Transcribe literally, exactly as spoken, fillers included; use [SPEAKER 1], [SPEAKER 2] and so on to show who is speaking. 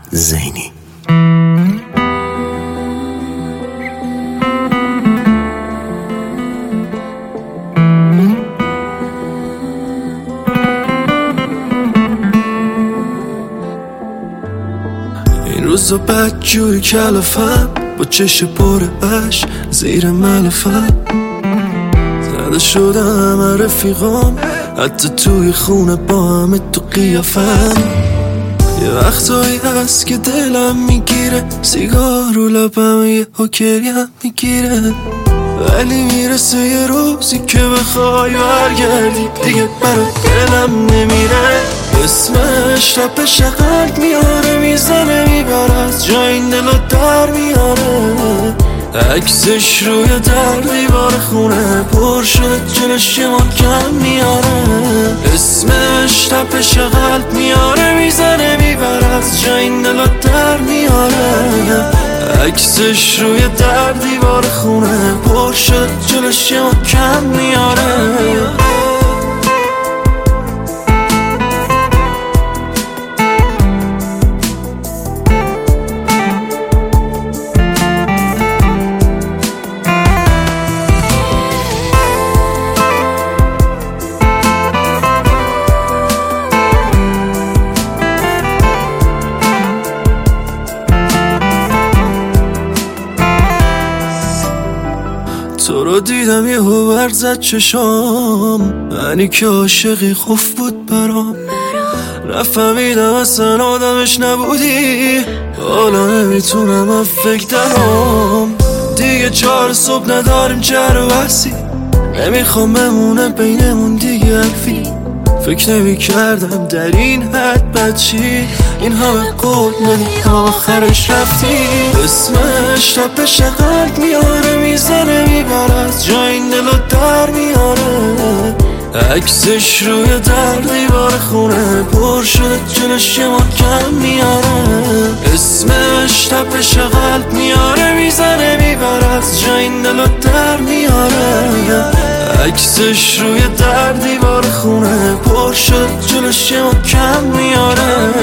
[SPEAKER 1] زینی. این روزا بدجوری کلافم با چش پر اش زیر ملافم زده شده همه رفیقام حتی توی خونه با همه تو قیافم. یه وقتایی هست که دلم میگیره سیگار رو لبم یه حکریم میگیره ولی میرسه یه روزی که بخوای برگردی دیگه برا دلم نمیره. اسمش تپش قلب میاره میزنه میبره از جای این دلو در میاره. عکسش روی در دیوار خونه پر شد جلوش یه محکم میاره. اسمش تپش قلب میاره میزنه میبره از جای این دلو در میاره. عکسش روی در دیوار خونه پر شد جلوش یه محکم میاره. تو رو دیدم یه هوبر زد چشام منی که عاشقی خوف بود برام نفهمیدم اصلا آدمش نبودی حالا نمیتونم من فکر درام دیگه چهار صبح نداریم چهر و بحثی نمیخوام بمونه بینمون دیگه حرفی فکر نمی کردم در این حد بچی این همه قول ندی آخرش رفتی. اسمش تپش قلب میاره میزنه میبره از جای این دلو در میاره. عکسش روی در دیوار خونه پر شد جلوش یه محکم میاره. اسمش تپش قلب میاره میزنه میبره از جای این دلو در میاره. عکسش روی در دیوار خونه پر شد جلوش یه محکم میاره.